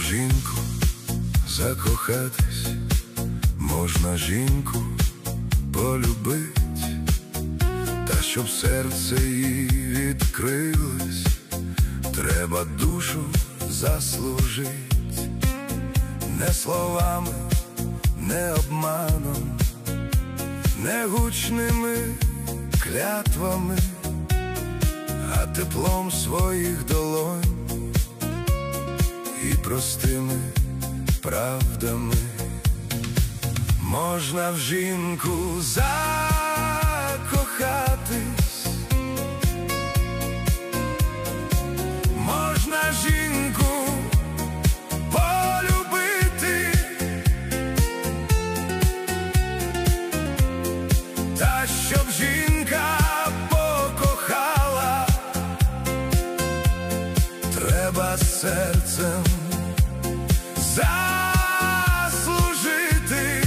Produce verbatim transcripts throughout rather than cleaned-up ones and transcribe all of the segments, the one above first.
жінку закохатись, можна жінку полюбить, та щоб серце їй відкрилось, треба душу заслужить. Не словами, не обманом, не гучними клятвами, а теплом своїх долонь і простими правдами. Можна в жінку закохатись, можна жінку полюбити, та щоб жінка покохала, треба серцем заслужити.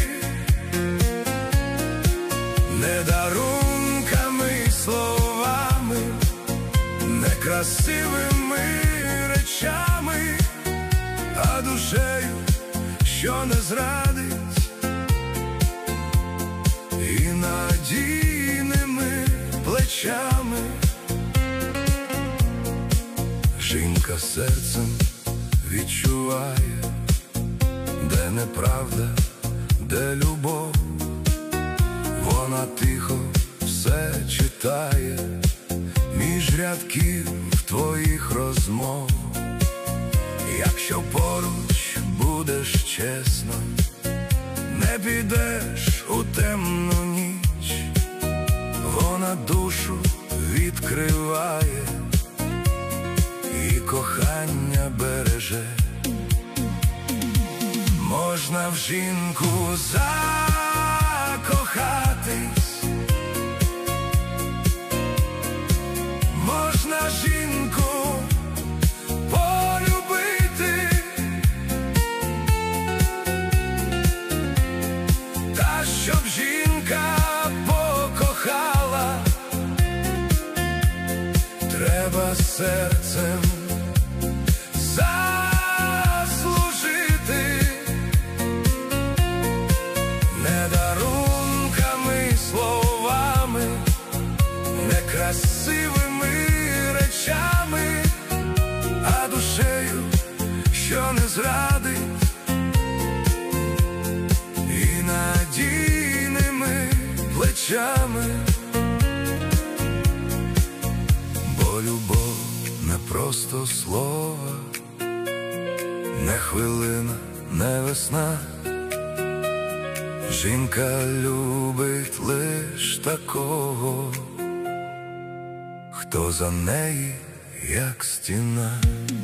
Не дарунками й словами, не красивими речами, а душею, що не зрадить, і надійними плечами. Жінка серцем відчуває, де неправда, де любов. Вона тихо все читає між рядків твоїх розмов. Якщо поруч будеш чесно, не підеш у темну ніч, вона душу відкриває і кохання береже. Можна в жінку закохатись, можна жінку полюбити, та щоб жінка покохала, треба серцем заслужити. Не дарунками й словами, не красивими речами, а душею, що не зрадить, і надійними плечами. Бо любов не просто слово, не хвилина, не весна. Жінка любить лиш такого, хто за неї, як стіна.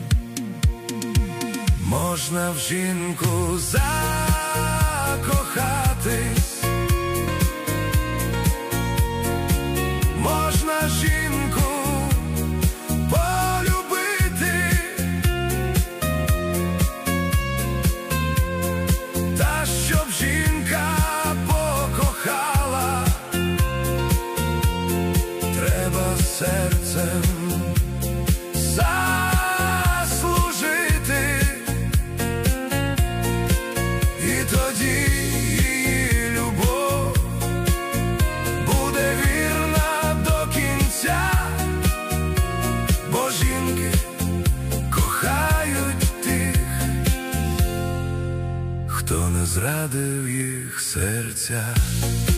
Можна в жінку закохатись, можна жінку полюбити, та щоб жінка покохала, треба серцем заслужити. І тоді її любов буде вірна до кінця, бо жінки кохають тих, хто не зрадив їх серця.